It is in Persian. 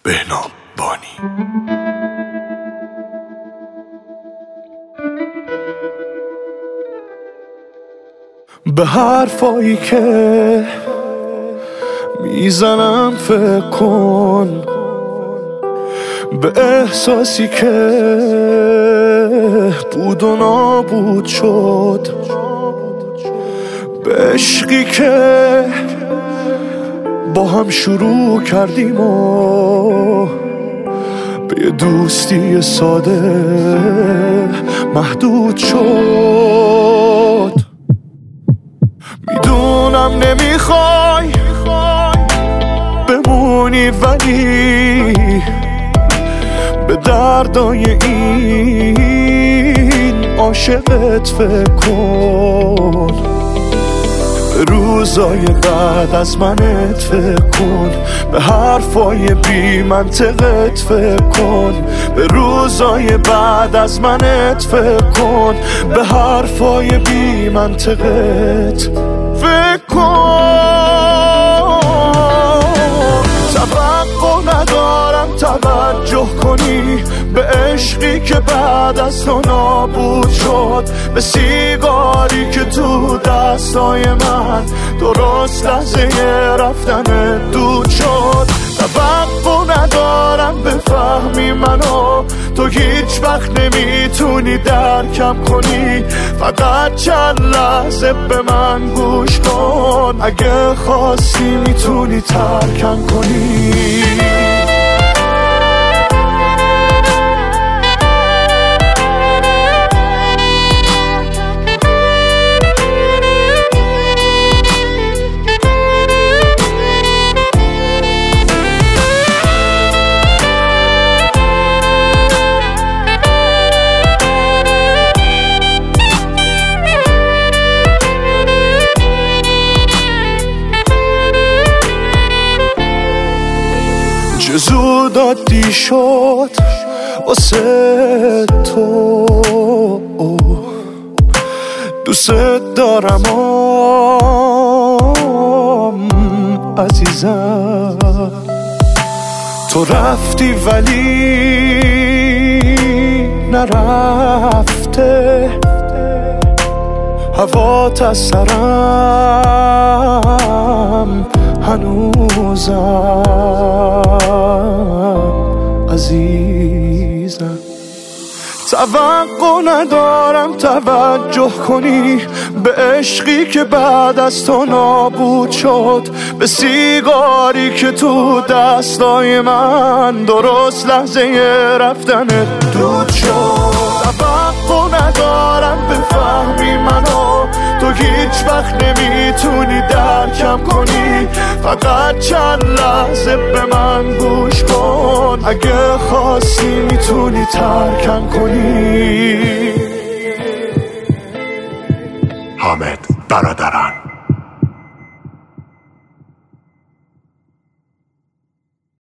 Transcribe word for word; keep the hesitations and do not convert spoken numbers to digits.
بهنام بانی. به حرفایی که میزنم فکر کن، به احساسی که بود و نابود شد، به عشقی که با هم شروع کردیم و به یه دوستی ساده محدود شد. میدونم نمیخوای بمونی، ولی به دردای این عاشقت فکر کن، به روزای بعد از منت فکر کن، به حرفای بی منطقت فکر کن، به روزای بعد از منت فکر کن، به حرفای بی منطقت فکر کن. توقع ندارم توجه کنی به عشقی که بعد از تو نابود شد، به سیگاری که تو دستای من درست لحظه رفتن دود شد. توقع ندارم بفهمی منو، تو هیچ وقت نمیتونی درکم کنی، فقط چند لحظه به من گوش کن، اگه خواستی میتونی ترکم کنی. زود عادی شد واسه تو، دوست دارم آم عزیزم. تو رفتی ولی نرفته، هوات از سرم هنوزم عزیزم. توقع ندارم توجه کنی به عشقی که بعد از تو نابود شد، به سیگاری که تو دستای من درست لحظه رفتن دود شد. توقع ندارم بفهمی منو، تو هیچ وقت نمیتونی درکم کنی، فقط چند لحظه به من گوش کن، اگه خواستی میتونی ترکم کنی. حامد برادران.